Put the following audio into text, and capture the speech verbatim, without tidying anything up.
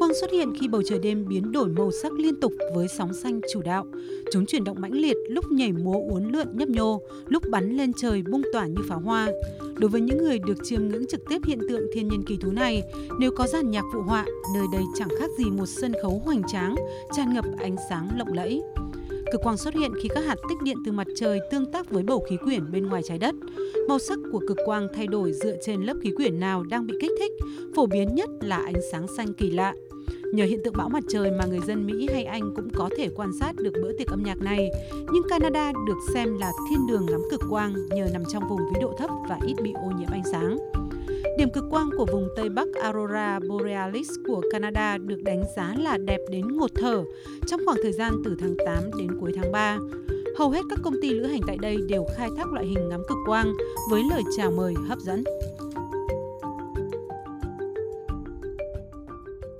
quang xuất hiện khi bầu trời đêm biến đổi màu sắc liên tục với sóng xanh chủ đạo. Chúng chuyển động mãnh liệt, lúc nhảy múa uốn lượn nhấp nhô, lúc bắn lên trời bung tỏa như pháo hoa. Đối với những người được chiêm ngưỡng trực tiếp hiện tượng thiên nhiên kỳ thú này, nếu có dàn nhạc phụ họa, nơi đây chẳng khác gì một sân khấu hoành tráng, tràn ngập ánh sáng lộng lẫy. Cực quang xuất hiện khi các hạt tích điện từ mặt trời tương tác với bầu khí quyển bên ngoài trái đất. Màu sắc của cực quang thay đổi dựa trên lớp khí quyển nào đang bị kích thích, phổ biến nhất là ánh sáng xanh kỳ lạ. Nhờ hiện tượng bão mặt trời mà người dân Mỹ hay Anh cũng có thể quan sát được bữa tiệc âm nhạc này, nhưng Canada được xem là thiên đường ngắm cực quang nhờ nằm trong vùng vĩ độ thấp và ít bị ô nhiễm ánh sáng. Điểm cực quang của vùng Tây Bắc Aurora Borealis của Canada được đánh giá là đẹp đến ngột thở trong khoảng thời gian từ tháng tám đến cuối tháng ba. Hầu hết các công ty lữ hành tại đây đều khai thác loại hình ngắm cực quang với lời chào mời hấp dẫn.